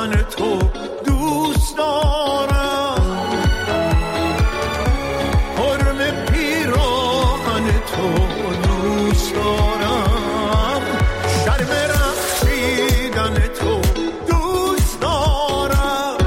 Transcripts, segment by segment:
سوزن تو دوست دارم، حرم پیراهن تو دوست دارم، شرم رقصیدن تو دوست دارم،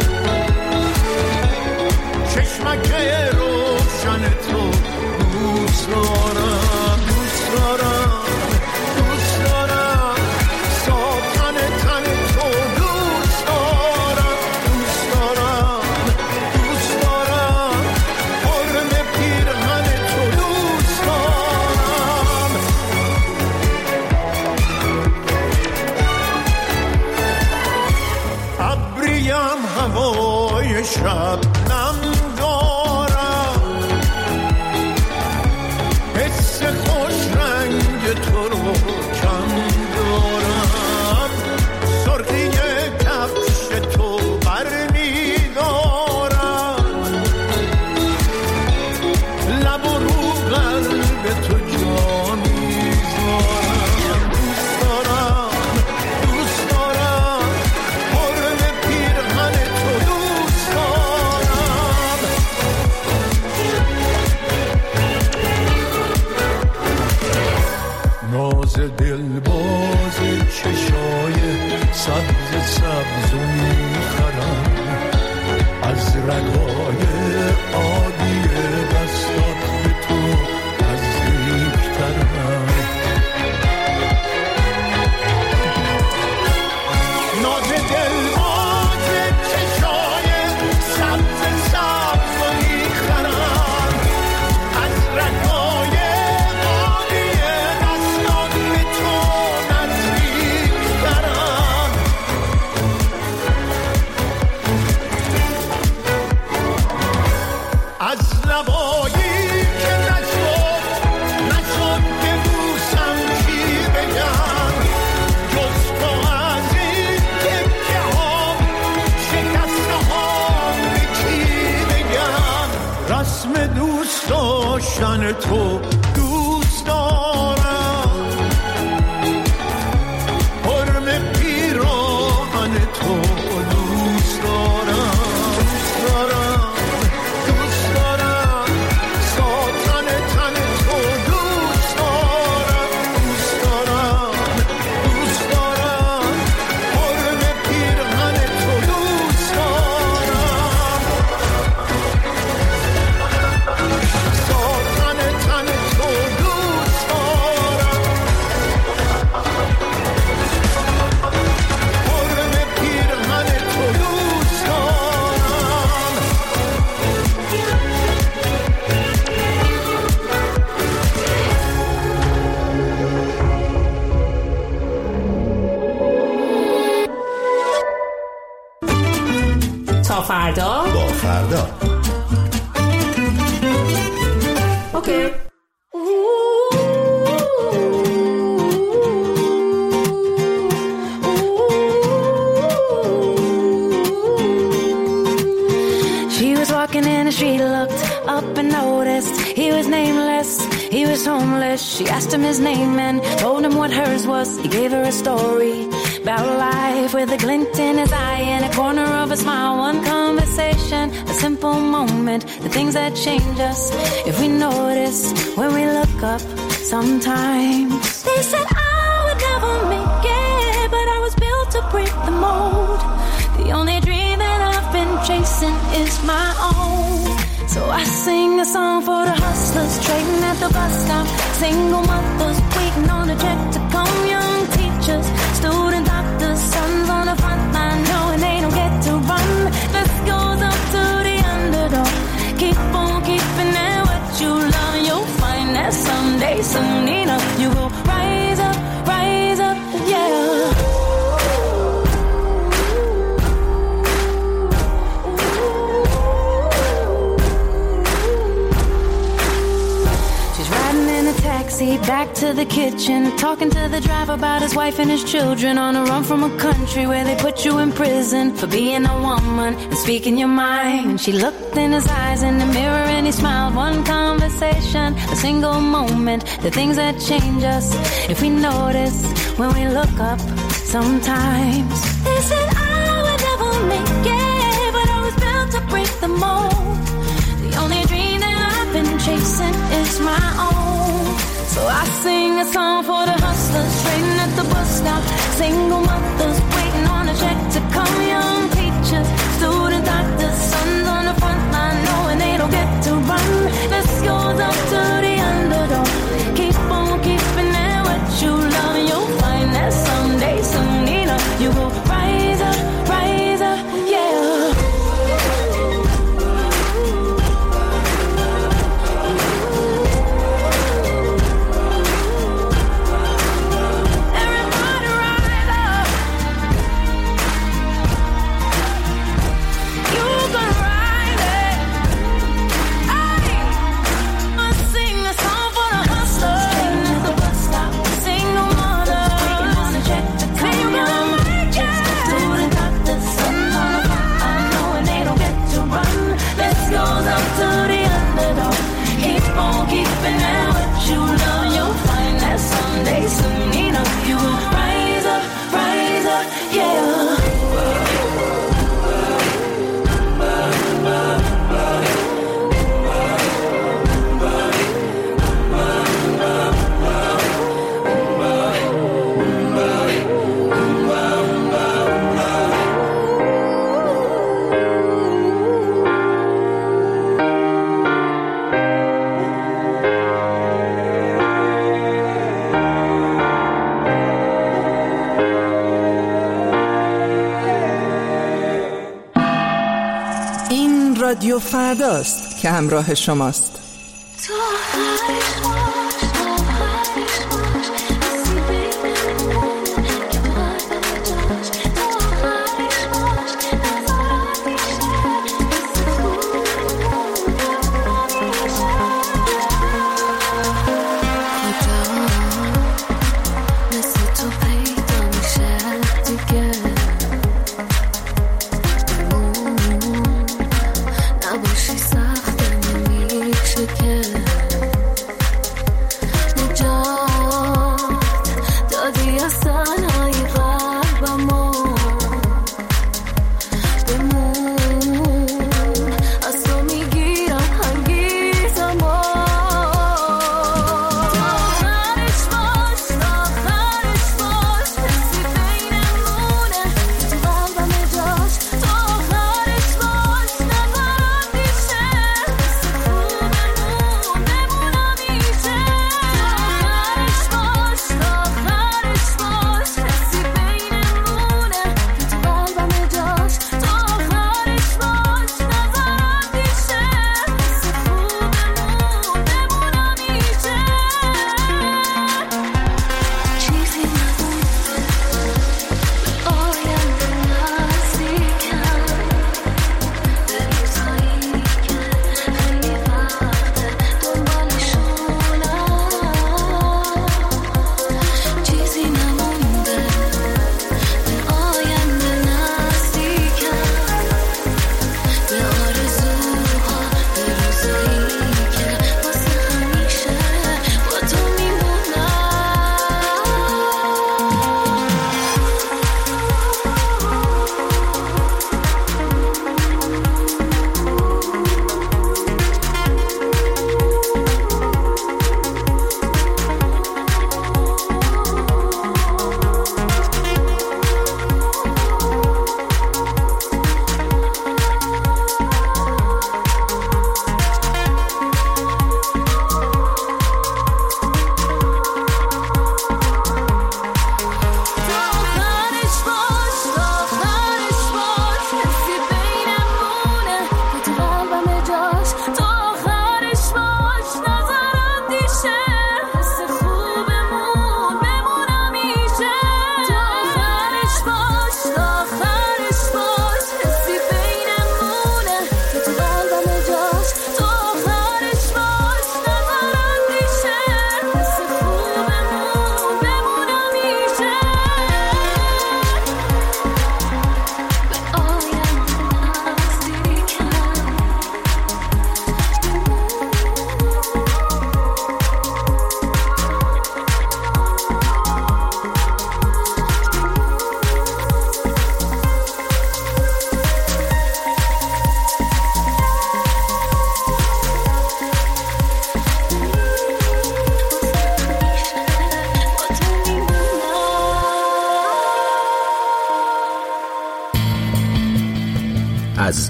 چشمک روشن تو دوست دارم، دوست دارم، دوست دارم، ساختن تن تو دوست دارم، دوست دارم، دوست دارم، حرم پیرهن تو دوست دارم. ابریم هوای شب نم دارم، حس خوش رنگ تو رو کم دارم، سرخی کفش تو برمی دارم، لب و رو قلب تو جا میذارم، دوست دارم، دوست دارم، حرم پیرهن تو دوست دارم. ناز دل باز چشای سبز سبز میخرم، از رگای عادی دستات به تو نزدیکترم. ناز دل باز چشای سبز سبز میخرم، از رگای عادی دستات به تو نزدیکترم. از لبایی که نشد که بوسم چی بگم، جز تو از این تکه ها شکسته ها به کی بگم. رسم دوست داشتن تو دوست دارم، حرم پیراهن تو دوست دارم، دوست دارم، دوست دارم، ساختن تن تو دوست دارم، دوست دارم، دوست دارم، حرم پیرهن تو دوست دارم، ساختن تن تو دوست دارم، حرم پیرهن تو دوست دارم. تا فردا. با فردا. اوکی. She was walking in the street, looked up and noticed he was nameless, he was homeless. She asked him his name and told him what hers was. He gave her a story about life with a glint in his eye and a corner of a smile. One conversation, a simple moment, the things that change us if we notice when we look up sometimes. They said I would never make it, but I was built to break the mold. The only dream that I've been chasing is my own. So I sing a song for the hustlers trading at the bus stop, single mothers waiting on a check to come, young teachers, student doctors, sons on the front line knowing they don't get to run. This goes up to the underdog. Keep on keeping it what you love, you'll find that someday, soon enough, you will rise up, yeah. Taxi back to the kitchen, talking to the driver about his wife and his children, on a run from a country where they put you in prison for being a woman and speaking your mind. And she looked in his eyes in the mirror and he smiled. One conversation, a single moment, the things that change us if we notice when we look up sometimes. They said I would the mold. The only dream that I've been chasing is my own. So I sing a song for the hustlers trading at the bus stop, single mothers waiting on a check to come, young teachers, student doctors, sons on the front line knowing they don't get to run. This goes up to the underdog. Keep on keeping it what you love, and you'll find that someday, soon enough, you will rise up, yeah. رادیو فرداست که همراه شماست.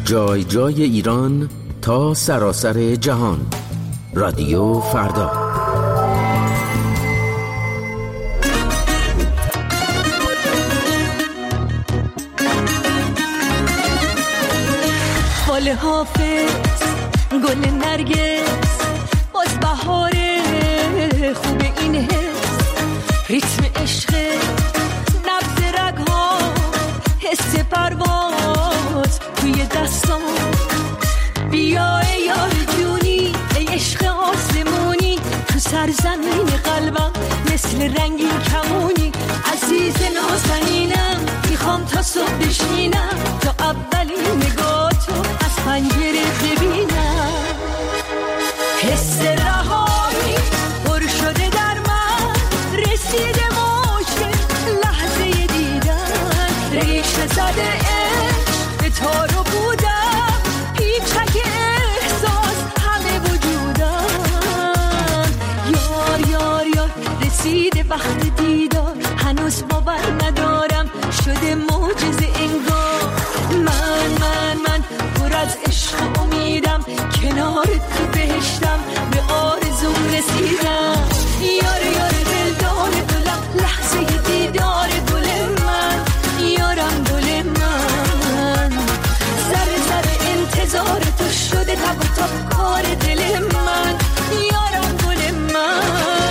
جای جای ایران تا سراسر جهان. رادیو فردا. فال حافظ، گل نرگس، باز بهاره، خوب این حس، ریتم عشق، نبض رگ‌ها، حس پرواز توی دستان. بیا ای یار جونی، ای عشق آسمونی، تو سرزمین قلبم مثل رنگین کمونی. عزیز نازنینم، میخوام تا صبح بشینم، تا اولین نگاه تو از پنجره ببینم. حس رهایی پر شده در من، رسیده موج لحظه دیدن. ریشه زده عشق به تارو بودم، پیچک احساس همه وجودم. یار یار یار رسیده وقت دیدار، هنوز باور ندارم شده معجزه انگار. من پر از عشق امیدم، کنار تو بهشتم به آرزوم رسیدم. یار یار دلدار گلم، لحظه دیدار گل من، یارم گل من. ذره ذره انتظار تو شده تب و تاب کار دل من، یارم گل من.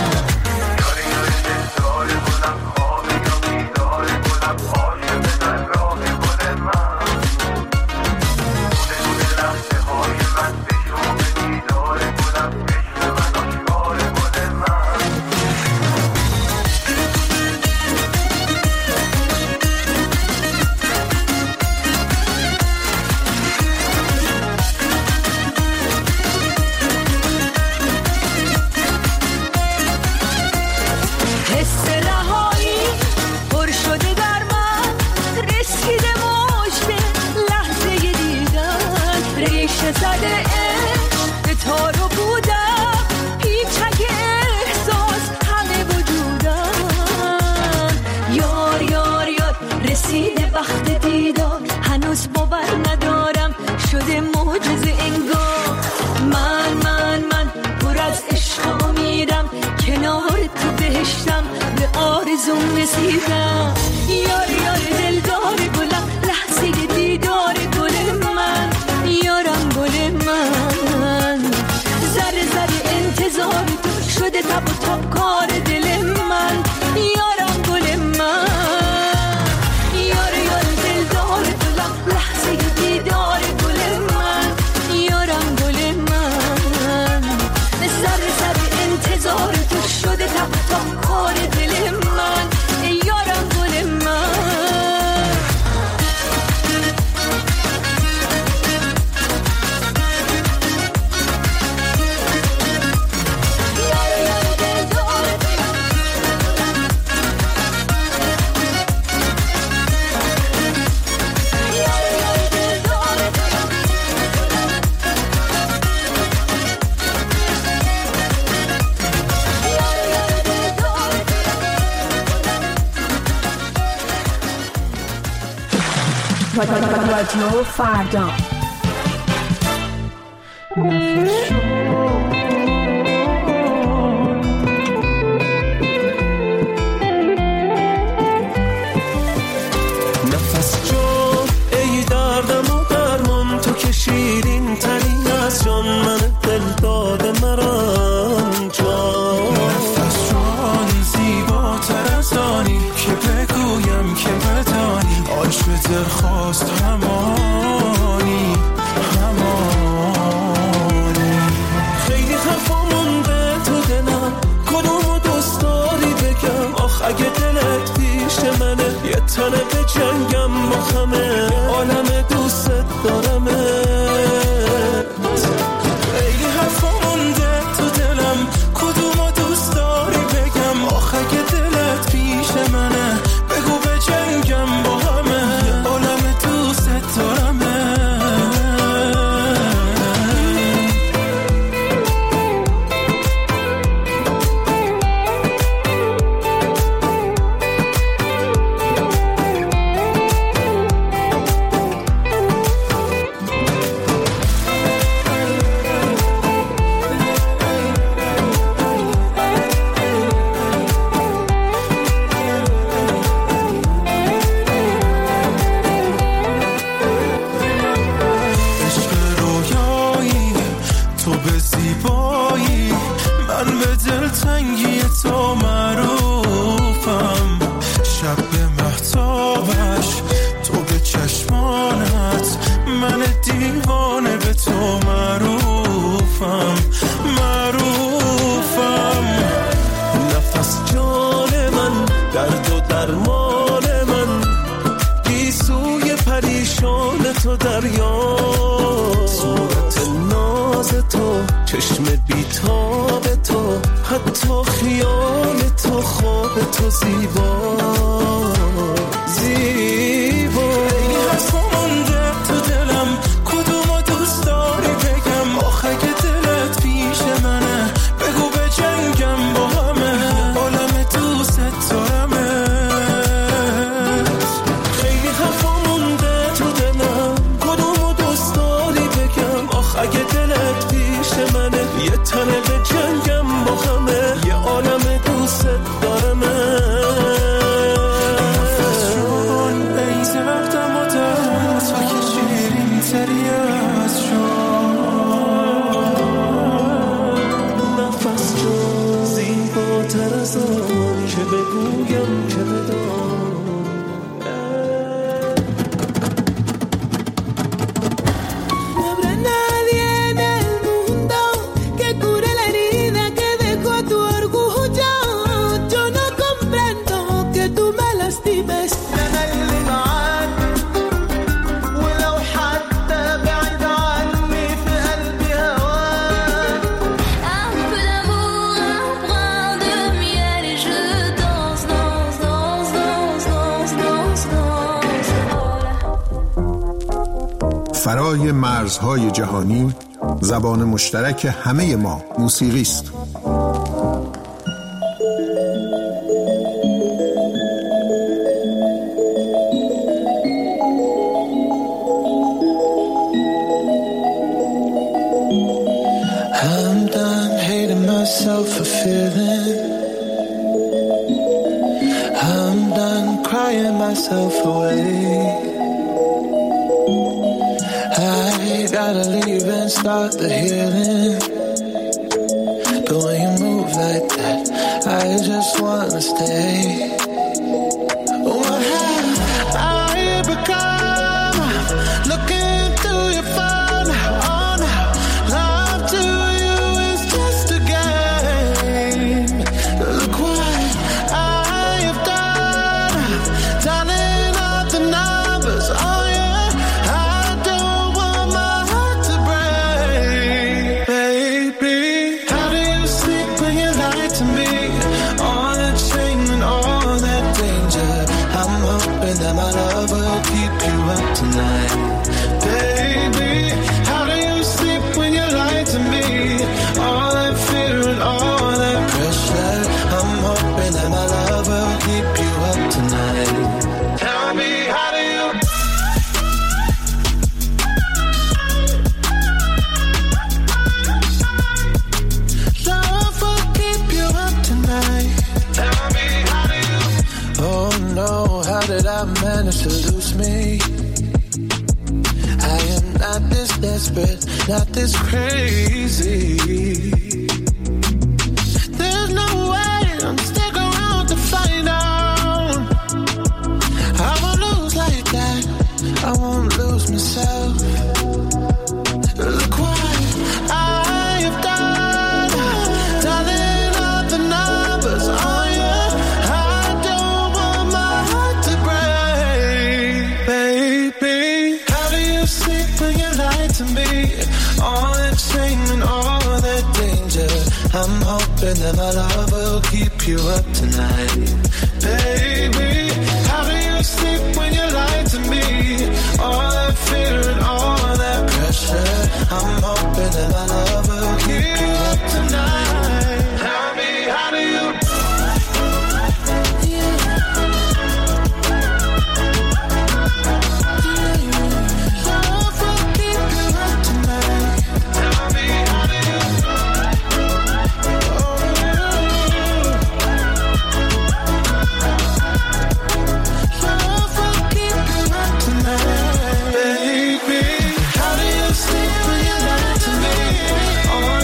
وقت دیدار هنوز باور ندارم شده معجزه انگار. من پر از عشق امیدم، کنار تو بهشتم به آرزوم رسیدم. یار یار دلدار گلم، لحظه دیدار گل من، یارم گل من. ذره ذره انتظار تو شده تب و تاب کار دل من، یارم گل من. لحظه دیدار گل من، یارم گل من. ذره ذره انتظار تو شده تب تا کار دل من، یارم گل من. رادیو فردا. نفس جو ای دردم و درمان، تو که شیرین تنی از جان، من دل داده مران جان. نفس جان زیباتر از آنی که بگویم که بدانی، عاشق درخواست همانی همانی. به زیبایی، من به دلتنگی تو معروفم. شب به مهتابش، تو به چشمانت، من دیوانه به تو معروفم. نفس جان من، درد و درمان من، گیسوی پریشان تو دریا، صورت ناز تو، چشم بیتاب تو، حتی خیال تو، خواب تو زیبا زیبا. این حرفا مونده تو دلم، کدومو دوست داری بگم؟ آخه که دلت پیش منه، بگو به جنگم با همه، عالم دوست دارمه. خیلی حرفا مونده تو دلم، کدومو دوست داری بگم؟ آخه اگه دلت پیش منه، یه تنه به جنگم با همه، یه عالم دوست دارمه. فرای مرزهای جهانی، زبان مشترک همه ما موسیقی است. I'm done hating myself for feeling. I'm done crying myself away. I gotta leave and start the healing. But when you move like that, I just wanna stay. What have I become? Looking through your phone, oh no, love to you is just a game. Look what I have done, dialing up the numbers, oh yeah. That my love will keep you up tonight. Baby, how do you sleep when you lie to me? All that fear and all that pressure, I'm hoping that my love will keep you up tonight. Tell me, how do you? Love will keep you up tonight. Tell me, how do you? Oh no, how did I manage to lose me? I am not this desperate, not this crazy. There's no way I'm stick around to find out. I won't lose like that, I won't lose myself. Look what I have done, dialing up the numbers, oh yeah. All that shame and all that danger, I'm hoping that my love will keep you up tonight. Baby, how do you sleep when you lie to me? All that fear and all that pressure, I'm hoping that my love will keep you up tonight. Tell me, how do you? All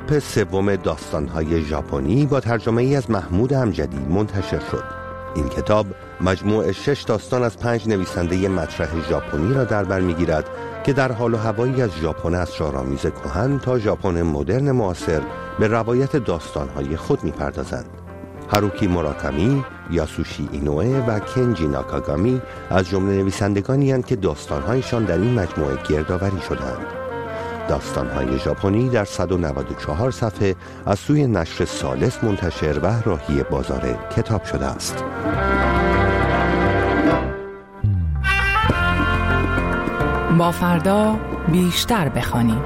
چاپ سوم داستان‌های ژاپنی با ترجمه ای از محمود امجدی منتشر شد. این کتاب مجموع 6 داستان از 5 نویسنده مطرح ژاپنی را در بر می‌گیرد که در حال و هوایی از ژاپن اسرارآمیز کهن تا ژاپن مدرن معاصر به روایت داستان‌های خود می‌پردازند. هاروکی موراکامی، یاسوشی اینوئه و کنجی ناکاگامی از جمله نویسندگانی هستند که داستان‌هایشان در این مجموعه گردآوری شدند. داستان‌های ژاپنی در 194 صفحه از سوی نشر ثالث منتشر و راهی بازار کتاب شده است. با فردا بیشتر بخوانیم.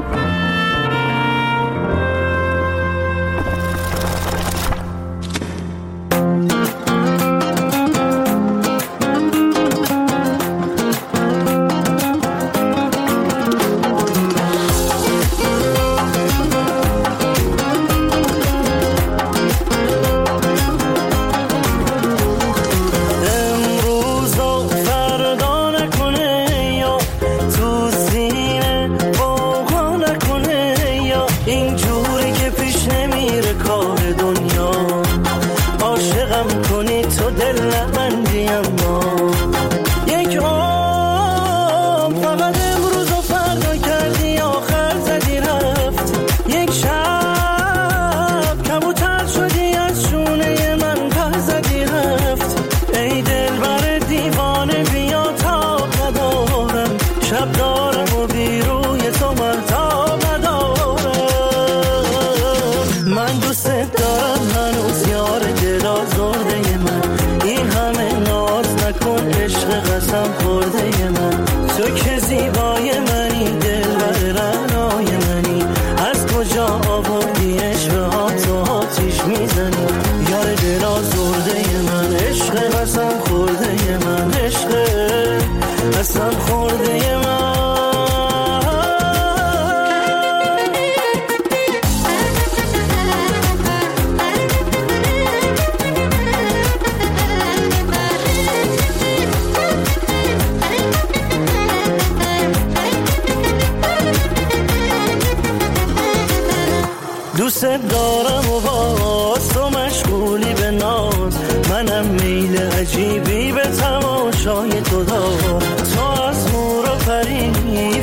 دوست دارم و باز تو مشغولی به ناز، منم میل عجیبی به تماشای تو دارم. تو از نور و پری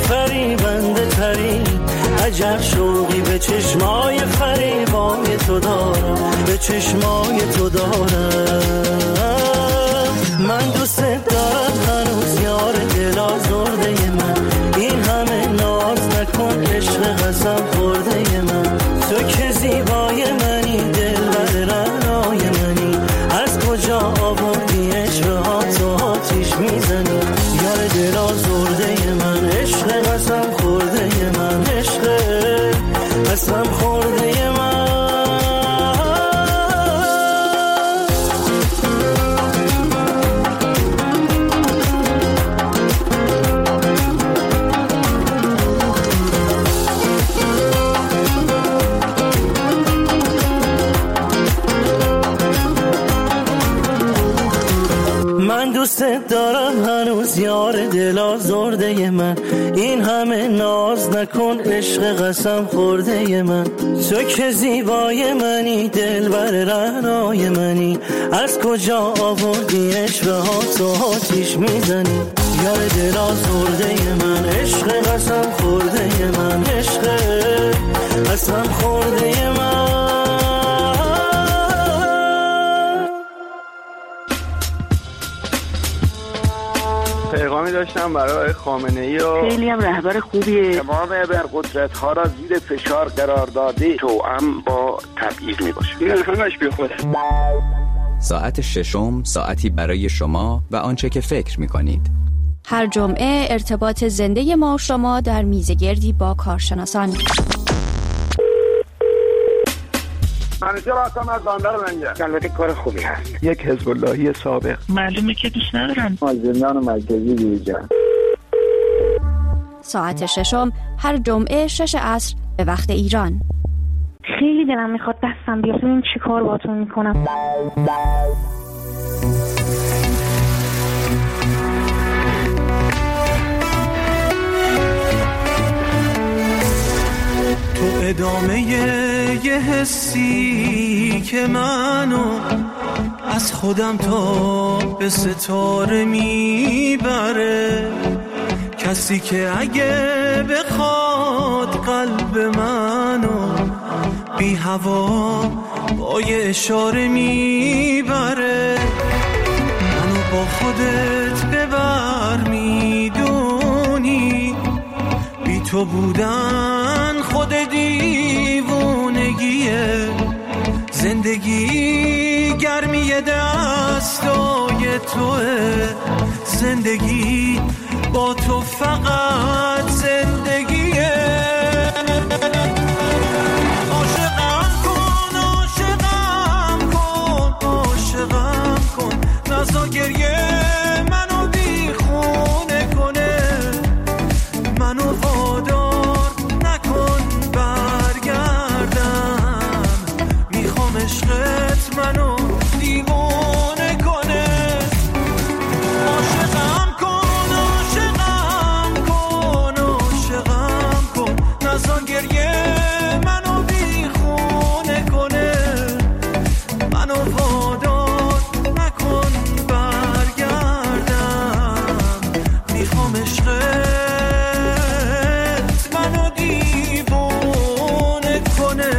فریبنده تری، عجب شوقی به چشمای فریبای تو دارم، به چشمای تو دارم. من دوست دارم هنوز یار دل آزرده من، این همه ناز نکن عشق قسم خورده من. تو که زیبای منی دلبر رعنای منی، از کجا آوردی عشقها تو آتیش میزنی. یار دل آزرده من، عشق قسم خورده من، عشق قسم خورده من. من دوست دارم هنوز یار دل آزرده من، این همه ناز نکن عشق قسم خورده من. تو که زیبای منی دلبر رعنای منی، از کجا آوردی عشقها تو آتیش میزنی. یار دل آزرده من، عشق قسم خورده من، عشق قسم خورده من. پیغامی داشتم برای خامنه‌ای و خیلی هم رهبر خوبیه. تمام ابرقدرت‌ها را زیر فشار قرار داده، توأم با تبعیض میباشه. این همش بیخوده. ساعت ششم ساعتی برای شما و آنچه که فکر می‌کنید. هر جمعه ارتباط زنده ما شما در میزگردی با کارشناسان. منیجر هستم از بندر لنگر. البته کار خوبی هست. یک حزب اللهی سابق. معلومه که دوست ندارن. زندان مرکزی بیرجان. ساعت ششم هر جمعه 6 عصر به وقت ایران. خیلی دلم میخواد دستم بیاد ببینم چی کار باهاتون میکنم. تو ادامه یه حسی که منو از خودم تا به ستاره میبره، کسی که اگه بخواد قلب منو بی هوا با یه اشاره میبره، منو با خودت ببر میدونی، بی تو بودن خود دیوونگیه، زندگی گرمی دستای توه، زندگی با تو فقط زندگیه. عاشقم کن عاشقم کن عاشقم کن، نزا گریه منو دیخونه کنه، منو وادار نکن برگردم، میخوام عشقت منو دیوونه کنه. عاشقم کن عاشقم کن عاشقم کن، نزا گریه منو دیخونه کنه، منو وادار نکن برگردم، میخوام عشقت منو دیوونه کنه.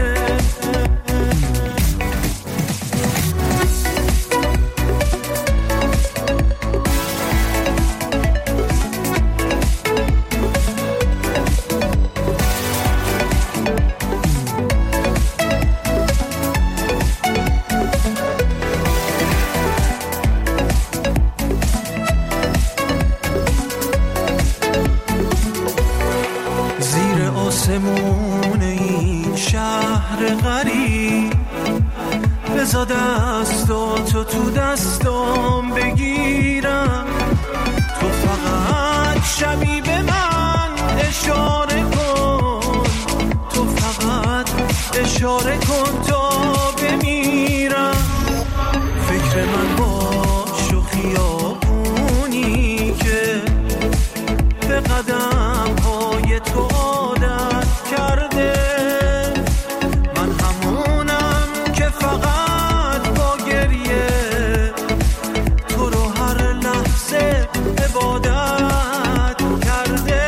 زیر آسمون این شهر غریب بذار دستاتو تو دستام بگیرم، تو فقط شبی به من اشاره کن، تو فقط اشاره کن تا بمیرم، فکر من باش و خیابونی که به قدم های تو عادت کرده، من همونم که فقط با گریه تو رو هر لحظه عبادت کرده.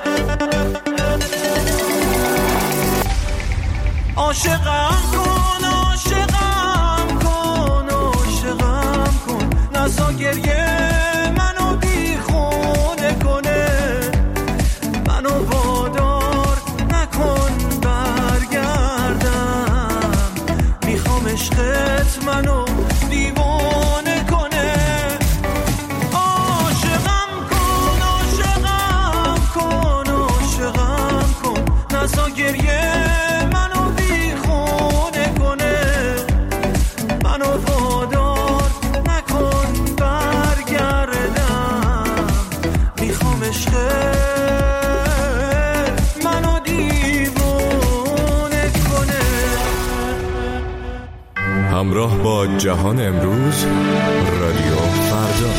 عاشقم کن عاشقم کن عاشقم کن، نزا گریه منو دیخونه کنه، منو وادار نکن برگردم، میخوام عشقت منو دیوانه کنه. عاشقم کن عاشقم کن عاشقم کن، نزا گریه منو دیخونه کنه، منو وادار نکن برگردم، میخوام عشقت منو دیوونه کنه. همراه با جهان امروز، رادیو فردا.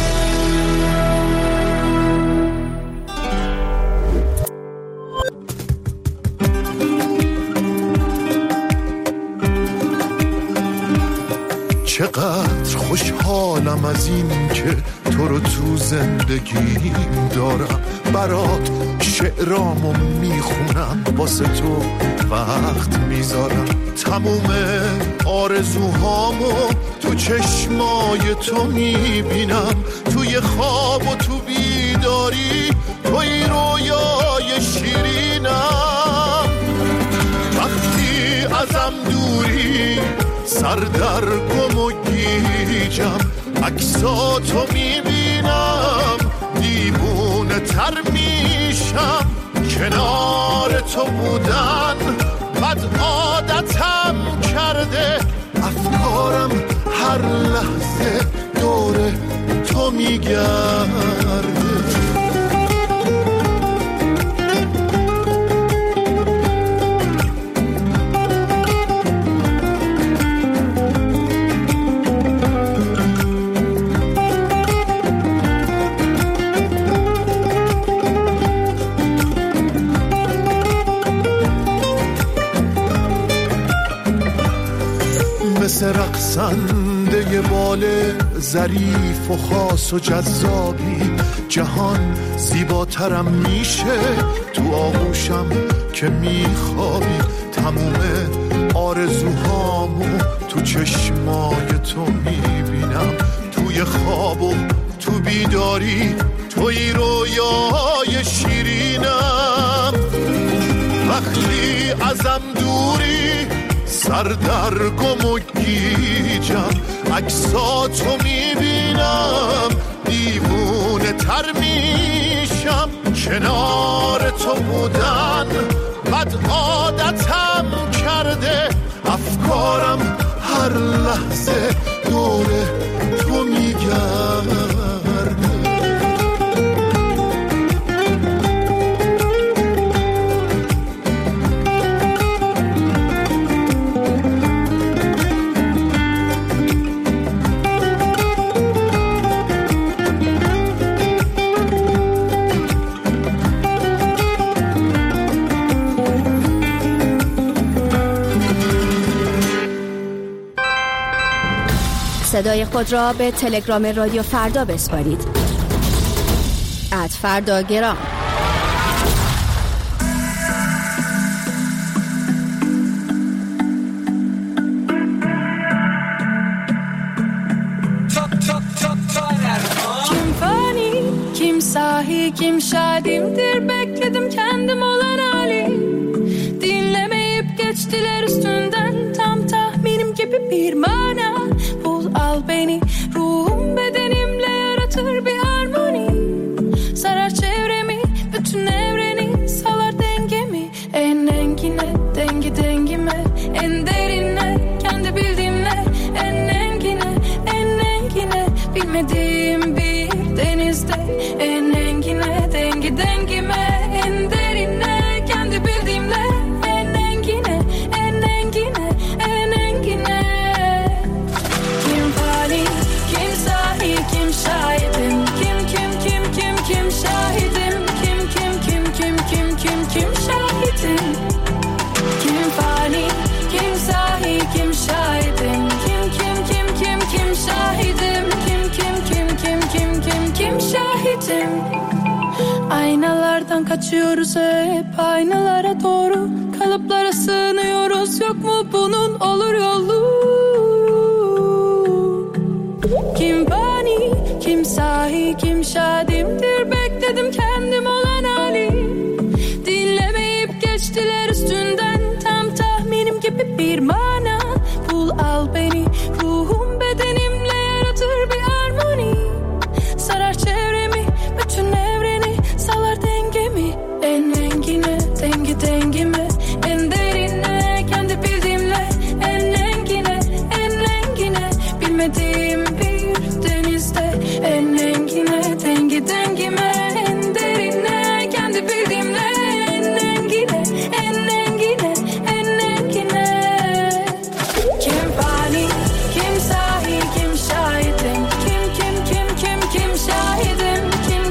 چقدر خوشحالم از این که تو رو تو زندگیم دارم، برات شعرامو میخونم، واسه تو وقت میذارم، تموم آرزوهامو تو چشمای تو میبینم، توی خواب و تو بیداری توی رویای شیرینم، وقتی ازم دوری سر در گم و گیجم، عکساتو میبینم دیوونه تر میشم، کنار تو بودن بد عادتم کرده، افکارم هر لحظه دور تو میگرده. مثل رقصنده بال ظریف و خاص و جذابی، جهان زیباترم میشه تو آغوشم که میخوابی. تموم آرزوهامو تو چشمای تو میبینم، توی خواب و تو بیداری، توی رویای شیرینم. وقتی ازم دوری سردرگم و گیجم، عکساتو میبینم دیوونه تر میشم. کنار تو بودن بد عادتم کرده، افکارم هر لحظه دوره تو میگرده. صدای خود را به تلگرام رادیو فردا بسپارید. @فرداگرام. Kim fani, kim sahi, kim şadimdir, bekledim kendim olan hali. Dinlemeyip geçtiler üstünden, tam tahminim gibi bir mana. Bul al beni, ruhum bedenimle yaratır bir harmoni. Sarar çevremi, bütün evreni, salar dengemi. En engine, dengi dengime, en derine, kendi bildiğimle. En engine, bilmediğim bir denizde. En engine, dengi dengime, en derine, kendi bildiğimle. En engine, en engine, en engine. Kim fani, kim sahi, kim şahidim. Kim şahidim. Kim şahidim. Kim fani, kim sahi, kim şahidim. Kim şahidim. Kim şahidim. Aynalardan kaçıyoruz hep aynalara doğru, kalıplara sığınıyoruz, yok mu bunun olur yolu? Kim fani, kim sahi, kim şadimdir, bekledim kendim olan hali. Dinlemeyip geçtiler üstünden, tam tahminim gibi bir mana. Bul al beni, ruhum bedenimle yaratır bir harmoni. Sarar çevremi, bütün evreni, salar dengemi. En engine, dengi dengime, en derine, kendi bildiğimle. En engine, bilmediğim bir denizde. En engine, dengi dengime, en derine, kendi bildiğimle. En engine. Kim fani, kim sahi, kim şahidim. Kim şahidim.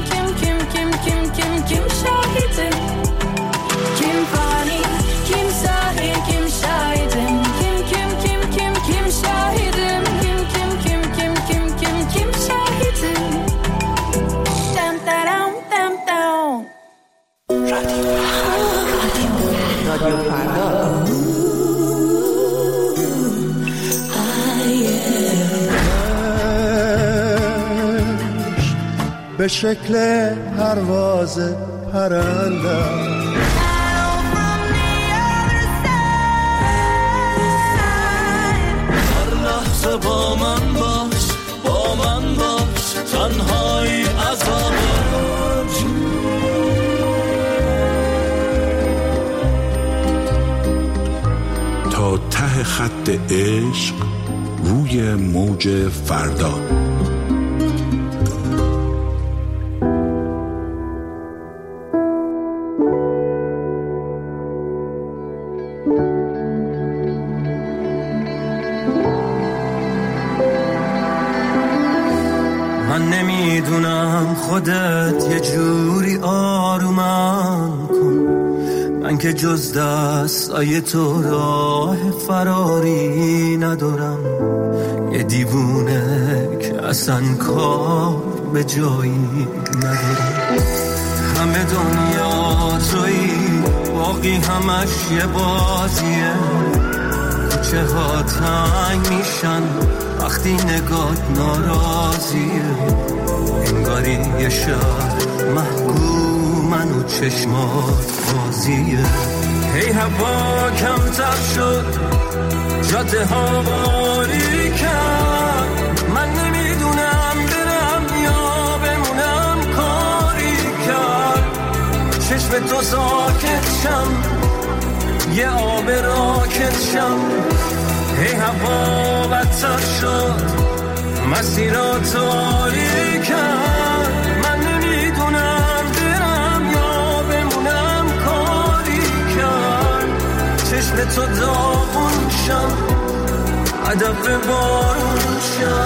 Kim şahidim. Kim fani, kim sahi, kim şahidim. Kim şahidim. Kim şahidim. Dam dam dam dam. رادیو فردا. به شکل پرواز پرندم هر لحظه با من باش تنهایی عذابه تا ته خط عشق روی موج فردا. من نمیدونم خودت یه جوری آرومم کن، من که جز دستای تو راه فراری ندارم، یه دیوونه که اصلا کار به جایی ندارم. همه دنیا تویی، باقی همش یه بازیه. کوچه ها تنگ میشن وقتی نگات ناراضیه. انگاری یه شهر محکومن و چشمات بازیه. هی هوا کمتر شد، جاده ها باری کرد. من نمیدونم برم یا بمونم، کاری کرد. چشم تو ساکت شم، یه آب راکت شم. هی هوا بدتر شد، مسیرات تاری کرد. من نمیدونم برم یا بمونم، کاری کرد. چشم تو داغون شم، هدف بارون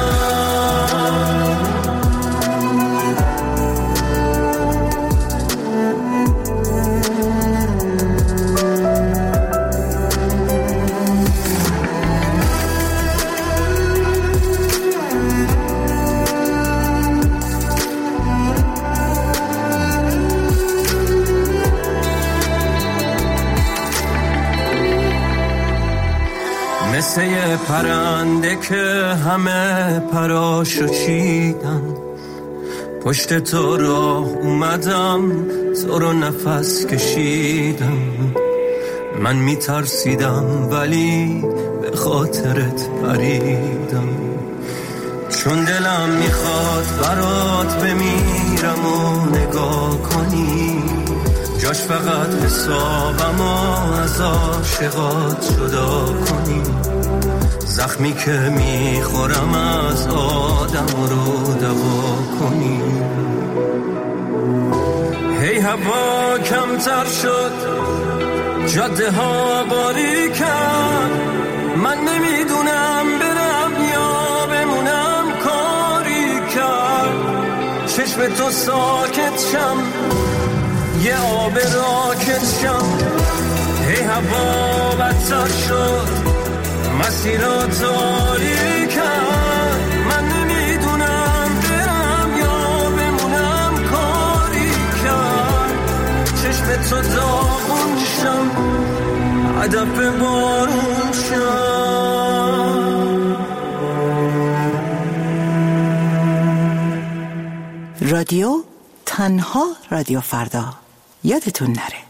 شم. مثل یه پرنده که همه پراشو چیدن، پشت تو راه اومدم، تو رو نفس کشیدم. من میترسیدم ولی به خاطرت پریدم، چون دلم میخواد برات بمیرم و نگاه کنی. جاش فقط حسابم از عاشقات جدا کنی. زخمی که میخورم از آدم رو دوا کنی. هی هوا کمتر شد، جاده ها باری کرد. من نمیدونم برم یا بمونم، کاری کرد. چشم تو ساکت شم، یه آب راکت شم. هی هوا بدتر شد، مسیرات تاری کرد. من نمیدونم برم یا بمونم، کاری کرد. چشم تو داغون شم، هدف بارون شم. رادیو تنها رادیو فردا، یادتون نره.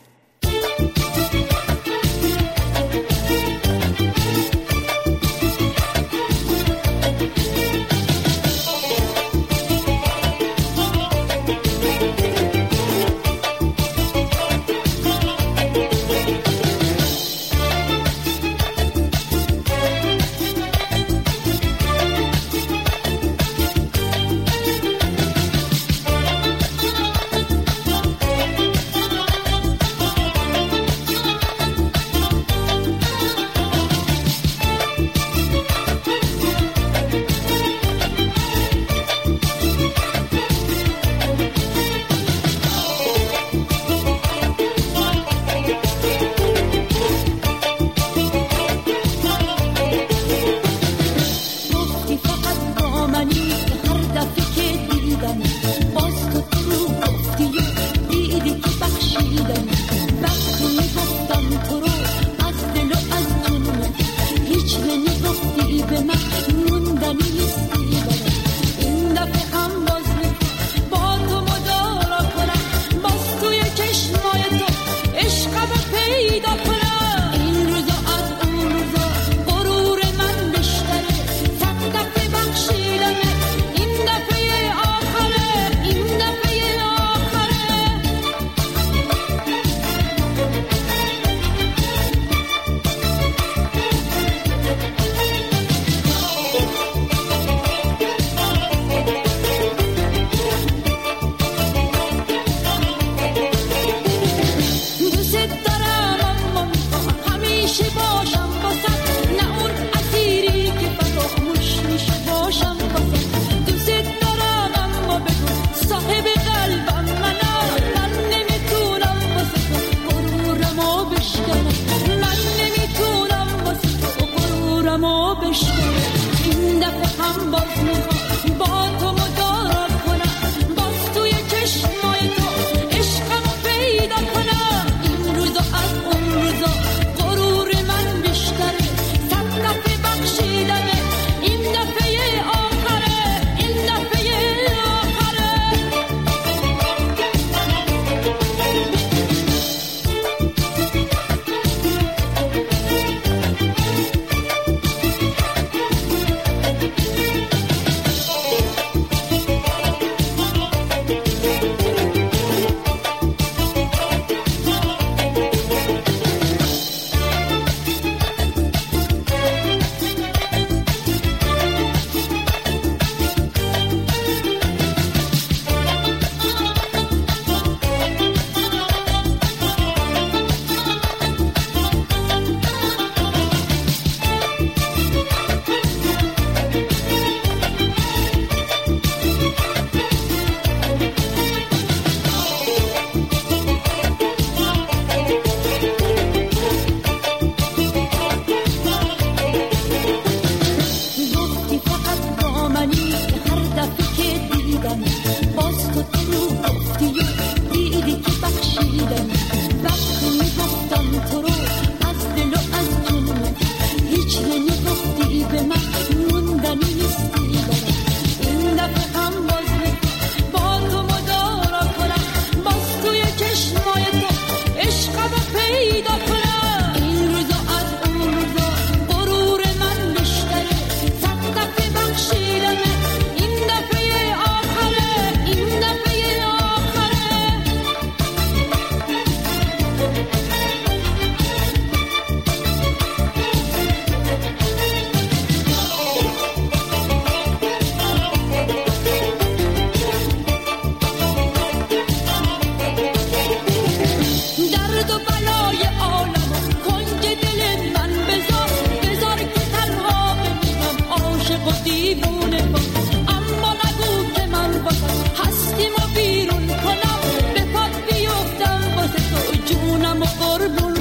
باز میخوام با تو مدارا کنم، باز توی چشمای تو عشقمو پیدا کنم. این روزا از اون روزا غرور من بیشتره، صد دفعه بخشیدنه، این دفعه آخره، این دفعه آخره.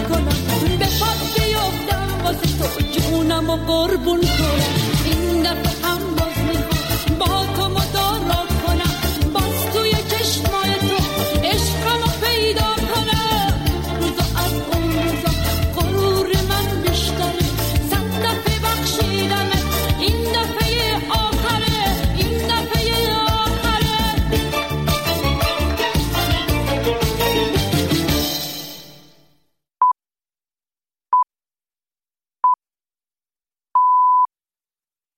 قربون کنم این دفعه